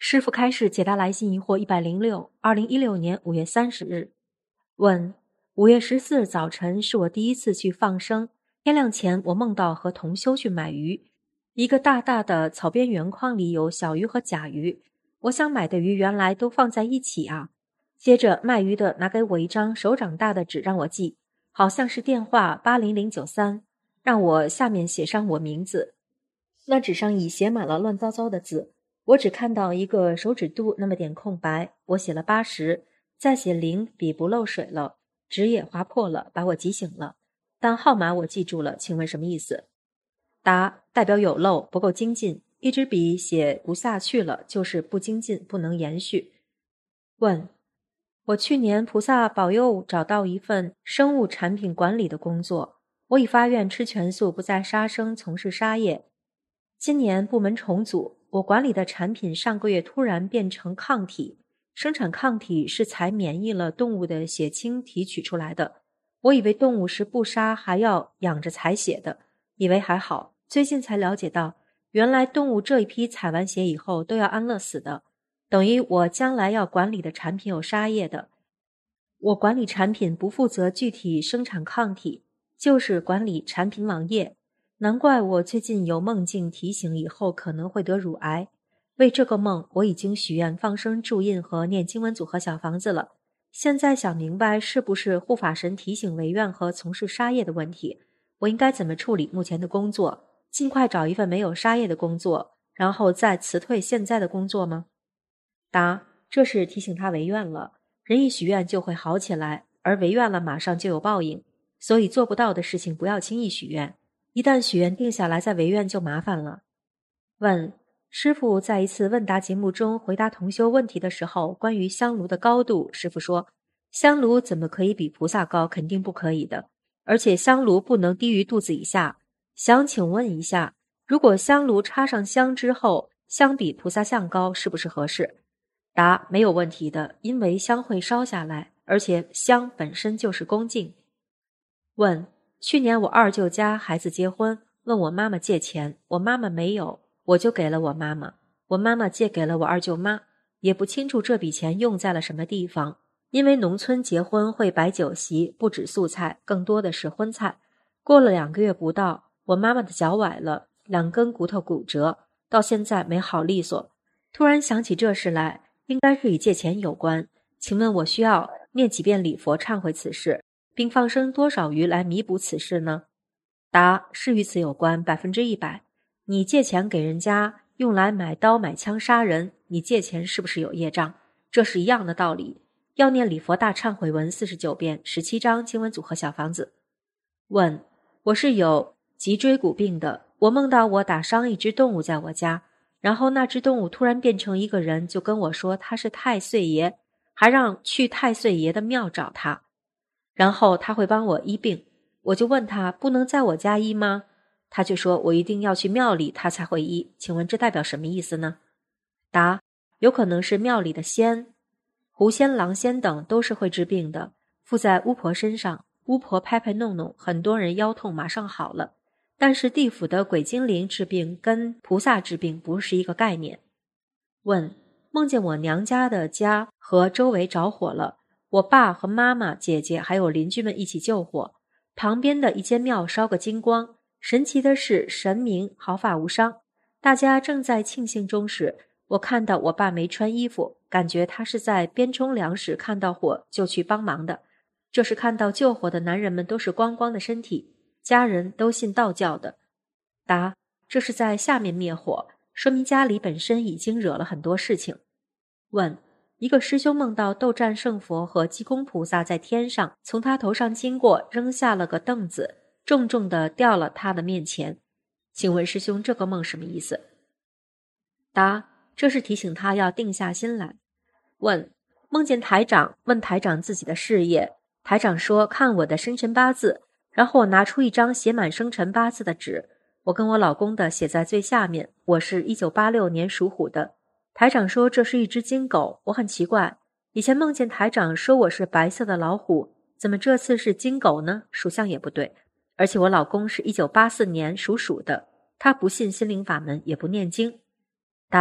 师父开示解答来信疑惑106，2016年5月30日。问：5月14日早晨是我第一次去放生，天亮前我梦到和同修去买鱼，一个大大的草编圆筐里有小鱼和甲鱼，我想买的鱼原来都放在一起啊。接着卖鱼的拿给我一张手掌大的纸让我记，好像是电话80093，让我下面写上我名字。那纸上已写满了乱糟糟的字，我只看到一个手指肚那么点空白，我写了80，再写0，笔不漏水了，纸也划破了，把我急醒了。但号码我记住了，请问什么意思？答：代表有漏，不够精进，一支笔写不下去了，就是不精进，不能延续。问：我去年菩萨保佑找到一份生物产品管理的工作，我已发愿吃全素，不再杀生，从事杀业。今年部门重组，我管理的产品上个月突然变成抗体，生产抗体是采免疫了动物的血清提取出来的。我以为动物是不杀还要养着采血的，以为还好，最近才了解到，原来动物这一批采完血以后都要安乐死的，等于我将来要管理的产品有杀业的。我管理产品不负责具体生产抗体，就是管理产品网页。难怪我最近有梦境提醒以后可能会得乳癌，为这个梦我已经许愿放生注印和念经文组合小房子了。现在想明白是不是护法神提醒违愿和从事杀业的问题，我应该怎么处理目前的工作，尽快找一份没有杀业的工作，然后再辞退现在的工作吗？答：这是提醒他违愿了，人一许愿就会好起来，而违愿了马上就有报应，所以做不到的事情不要轻易许愿，一旦许愿定下来再违愿就麻烦了。问：师父在一次问答节目中回答同修问题的时候，关于香炉的高度，师父说香炉怎么可以比菩萨高，肯定不可以的，而且香炉不能低于肚子以下。想请问一下，如果香炉插上香之后，香比菩萨像高，是不是合适？答：没有问题的，因为香会烧下来，而且香本身就是恭敬。问：去年我二舅家孩子结婚，问我妈妈借钱，我妈妈没有，我就给了我妈妈，我妈妈借给了我二舅妈，也不清楚这笔钱用在了什么地方，因为农村结婚会摆酒席，不止素菜，更多的是荤菜。过了2个月不到，我妈妈的脚崴了，2根骨头骨折，到现在没好利索。突然想起这事来，应该是与借钱有关，请问我需要念几遍礼佛忏悔此事，并放生多少鱼来弥补此事呢？答：是与此有关100%。你借钱给人家用来买刀买枪杀人，你借钱是不是有业障？这是一样的道理，要念礼佛大忏悔文49遍，17张经文组合小房子。问：我是有脊椎骨病的，我梦到我打伤一只动物在我家，然后那只动物突然变成一个人，就跟我说他是太岁爷，还让去太岁爷的庙找他，然后他会帮我医病。我就问他不能在我家医吗？他就说我一定要去庙里他才会医，请问这代表什么意思呢？答：有可能是庙里的仙，狐仙、狼仙等都是会治病的，附在巫婆身上，巫婆拍拍弄弄，很多人腰痛马上好了。但是地府的鬼精灵治病跟菩萨治病不是一个概念。问：梦见我娘家的家和周围着火了，我爸和妈妈、姐姐还有邻居们一起救火，旁边的一间庙烧个精光，神奇的是神明毫发无伤。大家正在庆幸中时，我看到我爸没穿衣服，感觉他是在边冲粮食看到火就去帮忙的。这是看到救火的男人们都是光光的身体，家人都信道教的。答：这是在下面灭火，说明家里本身已经惹了很多事情。问：一个师兄梦到斗战胜佛和济公菩萨在天上从他头上经过，扔下了个凳子，重重地掉了他的面前，请问师兄这个梦什么意思？答：这是提醒他要定下心来。问：梦见台长问台长自己的事业，台长说看我的生辰八字，然后我拿出一张写满生辰八字的纸，我跟我老公的写在最下面，我是1986年属虎的。台长说这是一只金狗，我很奇怪，以前梦见台长说我是白色的老虎，怎么这次是金狗呢？属相也不对，而且我老公是1984年属鼠的，他不信心灵法门，也不念经。答：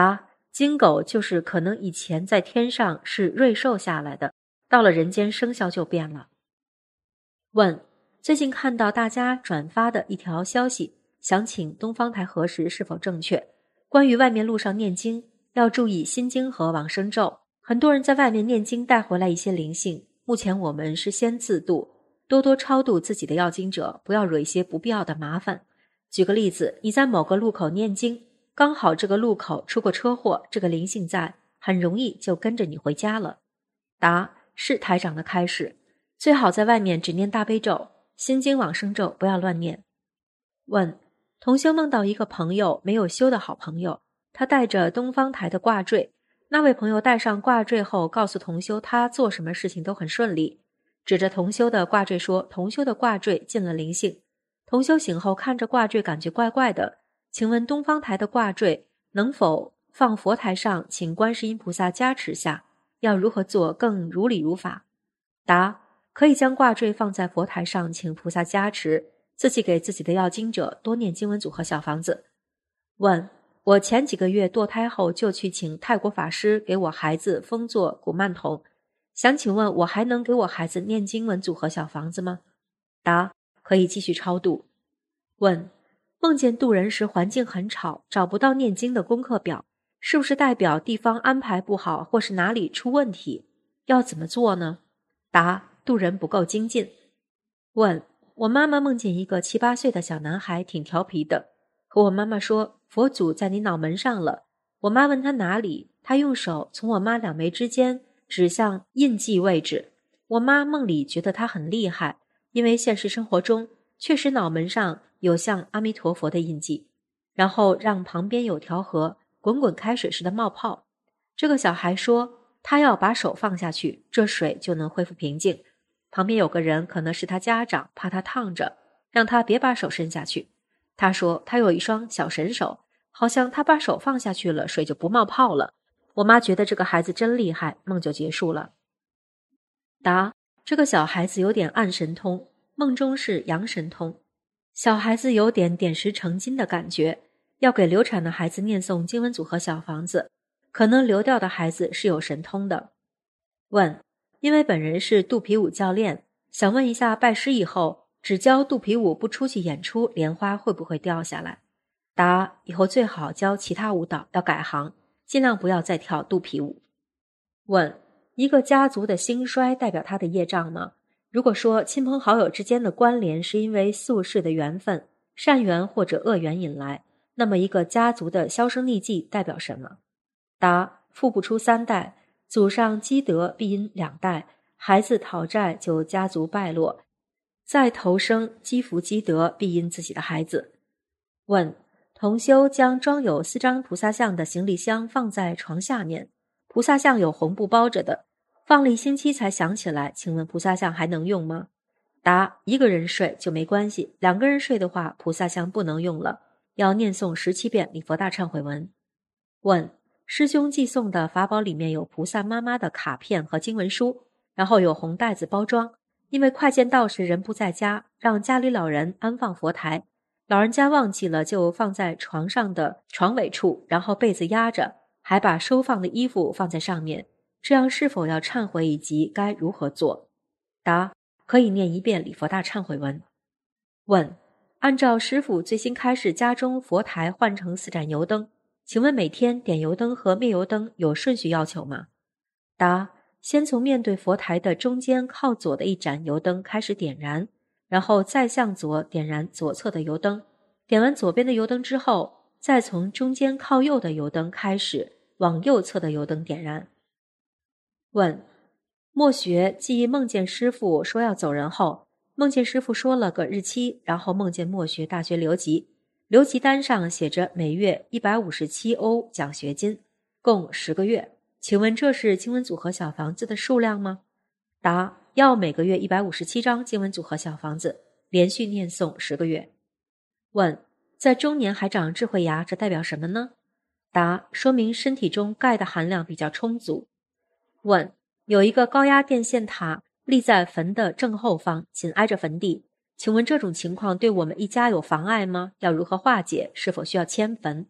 金狗就是可能以前在天上是瑞兽下来的，到了人间生肖就变了。问：最近看到大家转发的一条消息，想请东方台核实是否正确。关于外面路上念经，要注意心经和往生咒。很多人在外面念经带回来一些灵性，目前我们是先自度，多多超度自己的要经者，不要惹一些不必要的麻烦。举个例子，你在某个路口念经，刚好这个路口出过车祸，这个灵性在，很容易就跟着你回家了。答：是台长的开示，最好在外面只念大悲咒，心经往生咒不要乱念。问：同修梦到一个朋友没有修的好朋友，他带着东方台的挂坠，那位朋友戴上挂坠后告诉同修他做什么事情都很顺利，指着同修的挂坠说同修的挂坠进了灵性。同修醒后看着挂坠感觉怪怪的，请问东方台的挂坠能否放佛台上请观世音菩萨加持下，要如何做更如理如法？答：可以将挂坠放在佛台上请菩萨加持，自己给自己的要经者多念经文组和小房子。问：我前几个月堕胎后就去请泰国法师给我孩子封做古曼童，想请问我还能给我孩子念经文组和小房子吗？答：可以继续超度。问：梦见渡人时环境很吵，找不到念经的功课表，是不是代表地方安排不好或是哪里出问题？要怎么做呢？答：渡人不够精进。问：我妈妈梦见一个7、8岁的小男孩挺调皮的，和我妈妈说佛祖在你脑门上了。我妈问他哪里，他用手从我妈两眉之间指向印记位置。我妈梦里觉得他很厉害，因为现实生活中确实脑门上有像阿弥陀佛的印记，然后让旁边有条河滚滚开水似的冒泡。这个小孩说他要把手放下去，这水就能恢复平静。旁边有个人可能是他家长，怕他烫着，让他别把手伸下去。他说他有一双小神手，好像他把手放下去了，水就不冒泡了。我妈觉得这个孩子真厉害，梦就结束了。答：这个小孩子有点暗神通，梦中是阳神通。小孩子有点点石成金的感觉，要给流产的孩子念诵经文组和小房子，可能流掉的孩子是有神通的。问：因为本人是肚皮舞教练，想问一下拜师以后只教肚皮舞不出去演出，莲花会不会掉下来？答：以后最好教其他舞蹈，要改行，尽量不要再跳肚皮舞。问：一个家族的兴衰代表他的业障吗？如果说亲朋好友之间的关联是因为宿世的缘分，善缘或者恶缘引来，那么一个家族的销声匿迹代表什么？答：富不出3代，祖上积德必因2代，孩子讨债就家族败落，再投生积福积德必因自己的孩子。问：同修将装有4张菩萨像的行李箱放在床下面，菩萨像有红布包着的，放了1星期才想起来，请问菩萨像还能用吗？答：一个人睡就没关系，2个人睡的话菩萨像不能用了，要念诵17遍礼佛大忏悔文。问：师兄寄送的法宝里面有菩萨妈妈的卡片和经文书，然后有红袋子包装，因为快见到时人不在家，让家里老人安放佛台，老人家忘记了就放在床上的床尾处，然后被子压着，还把收放的衣服放在上面，这样是否要忏悔以及该如何做？答：可以念1遍礼佛大忏悔文。问：按照师父最新开示家中佛台换成4盏油灯，请问每天点油灯和灭油灯有顺序要求吗？答：先从面对佛台的中间靠左的1盏油灯开始点燃，然后再向左点燃左侧的油灯，点完左边的油灯之后，再从中间靠右的油灯开始往右侧的油灯点燃。问：默学继梦见师父说要走人后，梦见师父说了个日期，然后梦见默学大学留级，留级单上写着每月157欧奖学金，共10个月，请问这是经文组和小房子的数量吗？答：要每个月157张经文组和小房子，连续念诵10个月。问：在中年还长智慧牙，这代表什么呢？答：说明身体中钙的含量比较充足。问：有一个高压电线塔立在坟的正后方，紧挨着坟地，请问这种情况对我们一家有妨碍吗？要如何化解？是否需要迁坟？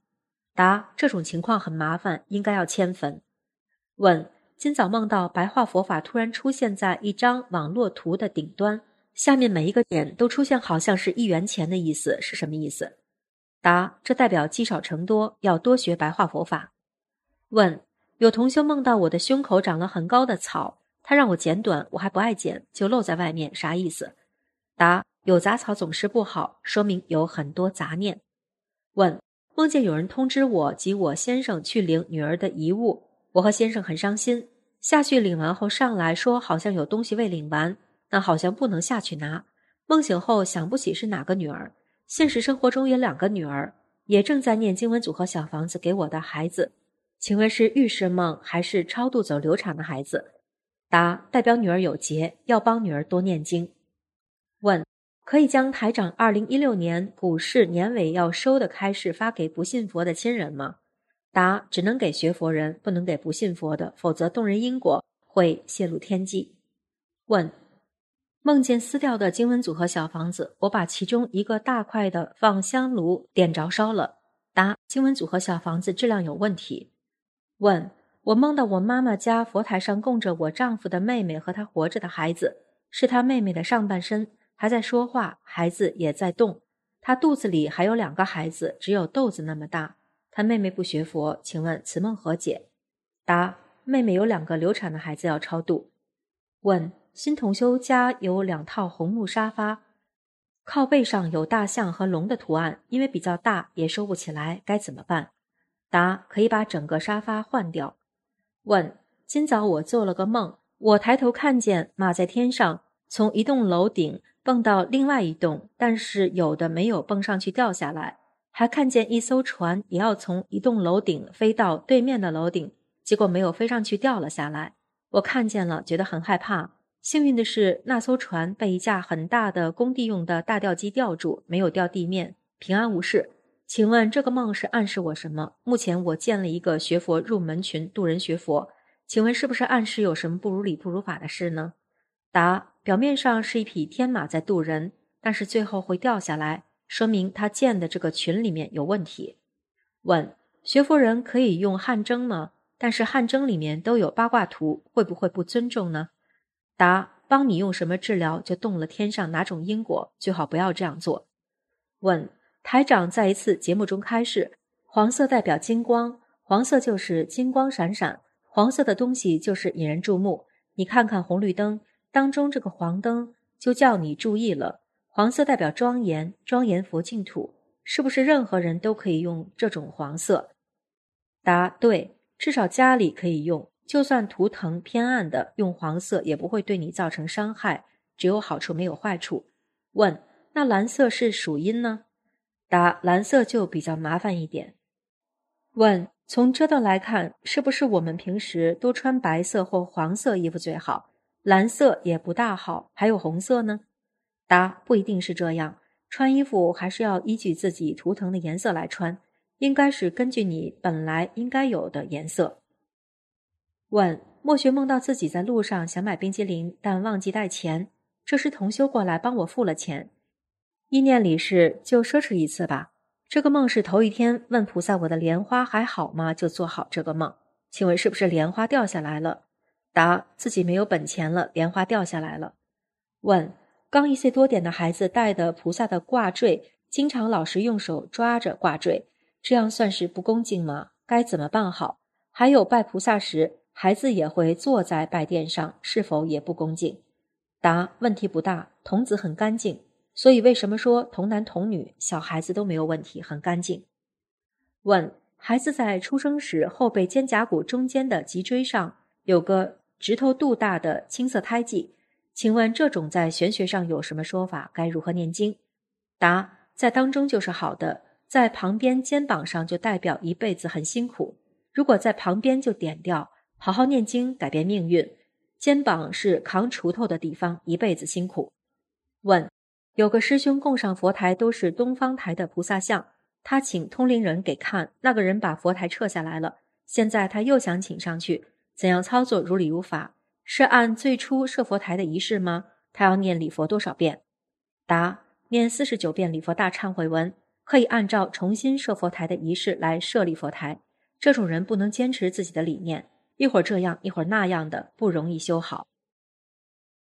答：这种情况很麻烦，应该要迁坟。问：今早梦到白话佛法突然出现在一张网络图的顶端，下面每一个点都出现好像是1元钱的意思，是什么意思？答：这代表积少成多，要多学白话佛法。问：有同修梦到我的胸口长了很高的草，他让我剪短，我还不爱剪，就露在外面，啥意思？答：有杂草总是不好，说明有很多杂念。问：梦见有人通知我及我先生去领女儿的遗物，我和先生很伤心，下去领完后上来说好像有东西未领完，那好像不能下去拿。梦醒后想不起是哪个女儿，现实生活中也2个女儿，也正在念经文组合小房子给我的孩子，请问是预示梦还是超度走流产的孩子？答：代表女儿有劫，要帮女儿多念经。问：可以将台长2016年股市年尾要收的开示发给不信佛的亲人吗？答：只能给学佛人，不能给不信佛的，否则动人因果，会泄露天机。问：梦见撕掉的经文组合小房子，我把其中一个大块的放香炉点着烧了。答：经文组合小房子质量有问题。问：我梦到我妈妈家佛台上供着我丈夫的妹妹和她活着的孩子，是她妹妹的上半身还在说话，孩子也在动，她肚子里还有2个孩子，只有豆子那么大。她妹妹不学佛，请问此梦何解？答：妹妹有2个流产的孩子要超度。问：新同修家有2套红木沙发，靠背上有大象和龙的图案，因为比较大也收不起来，该怎么办？答：可以把整个沙发换掉。问：今早我做了个梦，我抬头看见马在天上，从一栋楼顶蹦到另外一栋，但是有的没有蹦上去掉下来，还看见一艘船也要从一栋楼顶飞到对面的楼顶，结果没有飞上去掉了下来。我看见了，觉得很害怕。幸运的是，那艘船被一架很大的工地用的大吊机吊住，没有掉地面，平安无事。请问这个梦是暗示我什么？目前我建了一个学佛入门群，度人学佛，请问是不是暗示有什么不如理不如法的事呢？答：表面上是一匹天马在渡人，但是最后会掉下来，说明他建的这个群里面有问题。问：学佛人可以用汗蒸吗？但是汗蒸里面都有八卦图，会不会不尊重呢？答：帮你用什么治疗就动了天上哪种因果，最好不要这样做。问：台长在一次节目中开示，黄色代表金光，黄色就是金光闪闪，黄色的东西就是引人注目。你看看红绿灯当中这个黄灯就叫你注意了，黄色代表庄严，庄严佛净土，是不是任何人都可以用这种黄色？答：对，至少家里可以用，就算图腾偏暗的，用黄色也不会对你造成伤害，只有好处没有坏处。问：那蓝色是属阴呢？答：蓝色就比较麻烦一点。问：从遮断来看，是不是我们平时多穿白色或黄色衣服最好？蓝色也不大好，还有红色呢？答：不一定是这样，穿衣服还是要依据自己图腾的颜色来穿，应该是根据你本来应该有的颜色。问：莫学梦到自己在路上想买冰激凌，但忘记带钱，这时同修过来帮我付了钱，意念里是就奢侈一次吧。这个梦是头一天问菩萨我的莲花还好吗，就做好这个梦，请问是不是莲花掉下来了？答：自己没有本钱了，莲花掉下来了。问：刚1岁多点的孩子戴的菩萨的挂坠，经常老是用手抓着挂坠，这样算是不恭敬吗？该怎么办好？还有拜菩萨时，孩子也会坐在拜垫上，是否也不恭敬？答：问题不大，童子很干净，所以为什么说童男童女小孩子都没有问题，很干净？问：孩子在出生时后背肩胛骨中间的脊椎上有个指头肚大的青色胎记，请问这种在玄学上有什么说法？该如何念经？答：在当中就是好的，在旁边肩膀上就代表一辈子很辛苦，如果在旁边就点掉，好好念经改变命运。肩膀是扛锄头的地方，一辈子辛苦。问：有个师兄供上佛台都是东方台的菩萨像，他请通灵人给看，那个人把佛台撤下来了，现在他又想请上去，怎样操作如理如法？是按最初设佛台的仪式吗？他要念礼佛多少遍？答：念49遍礼佛大忏悔文， 可以按照重新设佛台的仪式来设立佛台。这种人不能坚持自己的理念，一会儿这样一会儿那样的，不容易修好。